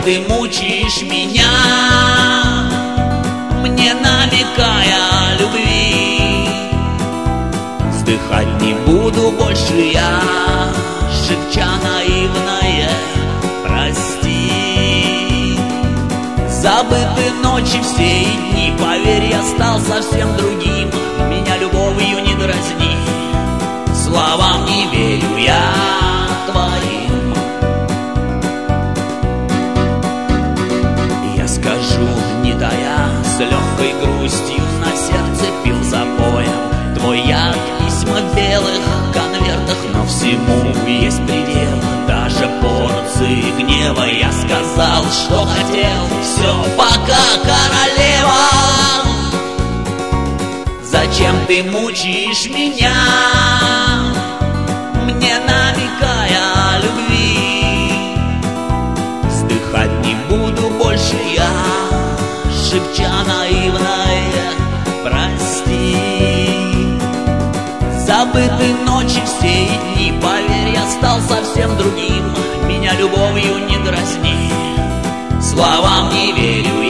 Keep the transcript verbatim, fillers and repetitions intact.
ты мучаешь меня, мне намекая о любви? Вздыхать не буду больше я, шепча наивное прости. Забыты ночи все и дни, поверь, я стал совсем другим. Меня любовью не дразни, словам не верю я твоим. Я скажу, не тая, с легкой грустью на сердце пил запоем твой яд, письма в белых конвертах, но всему есть предел, даже порции гнева. Я сказал, что хотел, все, пока, королева. Зачем ты мучаешь меня, мне намекая о любви? Вздыхать не буду больше я, шепча наивное прости. Забыты ночи все и дни, поверь, я стал совсем другим. Меня любовью не дразни, словам не верю